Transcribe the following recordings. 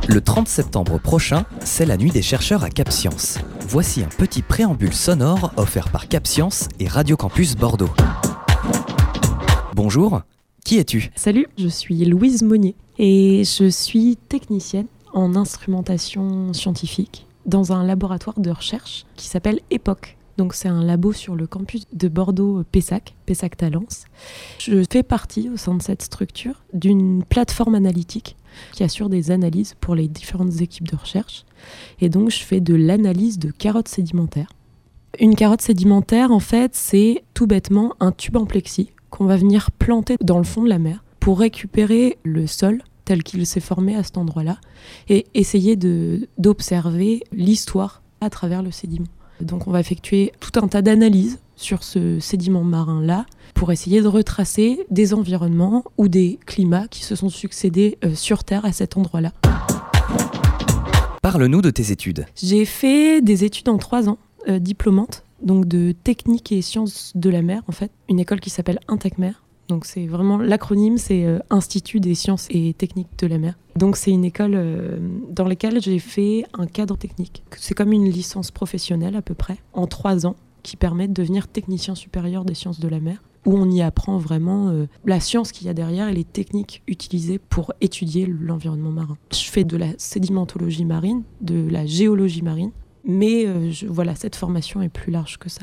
Le 30 septembre prochain, c'est la nuit des chercheurs à Cap Science. Voici un petit préambule sonore offert par Cap Science et Radio Campus Bordeaux. Bonjour, qui es-tu ? Salut, je suis Louise Monnier et je suis technicienne en instrumentation scientifique dans un laboratoire de recherche qui s'appelle EPOC. Donc c'est un labo sur le campus de Bordeaux Pessac Talence. Je fais partie au sein de cette structure d'une plateforme analytique qui assure des analyses pour les différentes équipes de recherche. Et donc je fais de l'analyse de carottes sédimentaires. Une carotte sédimentaire, en fait, c'est tout bêtement un tube en plexi qu'on va venir planter dans le fond de la mer pour récupérer le sol tel qu'il s'est formé à cet endroit-là et essayer d'observer l'histoire à travers le sédiment. Donc on va effectuer tout un tas d'analyses sur ce sédiment marin-là pour essayer de retracer des environnements ou des climats qui se sont succédés sur Terre à cet endroit-là. Parle-nous de tes études. J'ai fait des études en 3 ans, diplômante, donc de technique et sciences de la mer en fait, une école qui s'appelle Intecmer. Donc c'est vraiment l'acronyme, c'est Institut des sciences et techniques de la mer. Donc c'est une école dans laquelle j'ai fait un cadre technique. C'est comme une licence professionnelle à peu près, en 3 ans, qui permet de devenir technicien supérieur des sciences de la mer, où on y apprend vraiment la science qu'il y a derrière et les techniques utilisées pour étudier l'environnement marin. Je fais de la sédimentologie marine, de la géologie marine, mais voilà, cette formation est plus large que ça.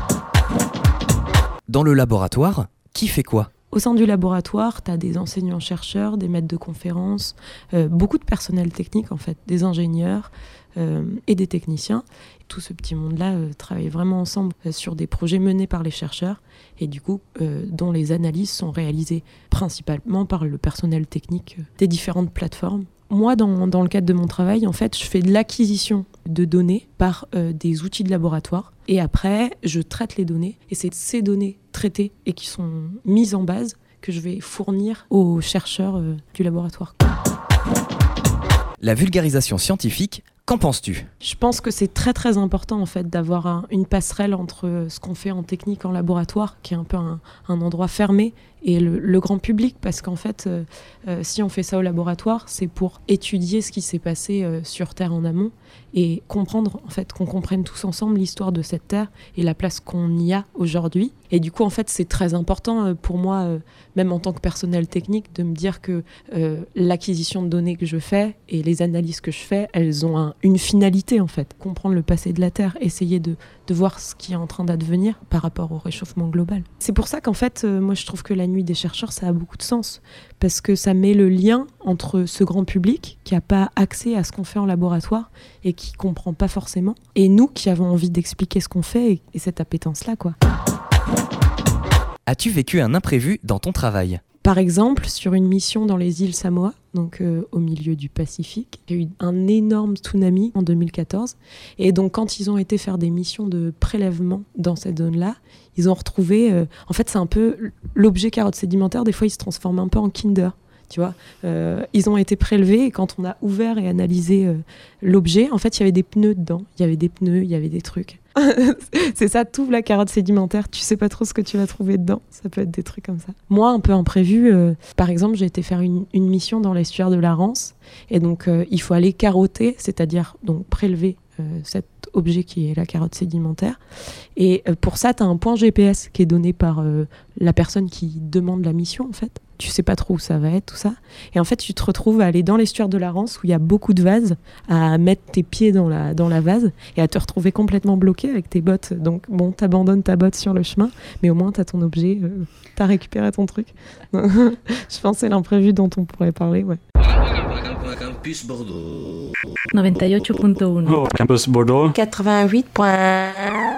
Dans le laboratoire, qui fait quoi ? Au sein du laboratoire, tu as des enseignants-chercheurs, des maîtres de conférences, beaucoup de personnel technique en fait, des ingénieurs et des techniciens. Tout ce petit monde-là travaille vraiment ensemble sur des projets menés par les chercheurs et du coup dont les analyses sont réalisées principalement par le personnel technique des différentes plateformes. Moi, dans le cadre de mon travail, en fait, je fais de l'acquisition de données par des outils de laboratoire. Et après, je traite les données. Et c'est ces données traitées et qui sont mises en base que je vais fournir aux chercheurs du laboratoire. La vulgarisation scientifique, qu'en penses-tu ? Je pense que c'est très très important en fait d'avoir une passerelle entre ce qu'on fait en technique en laboratoire, qui est un peu un endroit fermé, et le grand public, parce qu'en fait, si on fait ça au laboratoire, c'est pour étudier ce qui s'est passé sur Terre en amont et comprendre, en fait, qu'on comprenne tous ensemble l'histoire de cette Terre et la place qu'on y a aujourd'hui. Et du coup, en fait, c'est très important pour moi, même en tant que personnel technique, de me dire que l'acquisition de données que je fais et les analyses que je fais, elles ont une finalité, en fait. Comprendre le passé de la Terre, essayer de voir ce qui est en train d'advenir par rapport au réchauffement global. C'est pour ça qu'en fait, moi, je trouve que la nuit des chercheurs, ça a beaucoup de sens, parce que ça met le lien entre ce grand public qui n'a pas accès à ce qu'on fait en laboratoire et qui ne comprend pas forcément, et nous qui avons envie d'expliquer ce qu'on fait et cette appétence-là, quoi. As-tu vécu un imprévu dans ton travail ? Par exemple, sur une mission dans les îles Samoa, donc au milieu du Pacifique, il y a eu un énorme tsunami en 2014. Et donc, quand ils ont été faire des missions de prélèvement dans cette zone-là, ils ont retrouvé... en fait, c'est un peu l'objet carotte sédimentaire. Des fois, il se transforme un peu en Kinder. Tu vois, ils ont été prélevés et quand on a ouvert et analysé l'objet, en fait, il y avait des pneus dedans. Il y avait des pneus, il y avait des trucs. C'est ça, tout la carotte sédimentaire. Tu sais pas trop ce que tu vas trouver dedans. Ça peut être des trucs comme ça. Moi, un peu imprévu, par exemple, j'ai été faire une mission dans l'estuaire de la Rance. Et donc, il faut aller carotter, c'est-à-dire donc prélever cet objet qui est la carotte sédimentaire. Et pour ça, tu as un point GPS qui est donné par la personne qui demande la mission, en fait. Tu sais pas trop où ça va être, tout ça. Et en fait, tu te retrouves à aller dans l'estuaire de la Rance où il y a beaucoup de vases, à mettre tes pieds dans la vase et à te retrouver complètement bloqué avec tes bottes. Donc, bon, t'abandonnes ta botte sur le chemin, mais au moins, t'as ton objet, t'as récupéré ton truc. Je pense que c'est l'imprévu dont on pourrait parler, ouais. Campus Bordeaux. 98.1. Campus Bordeaux. 88.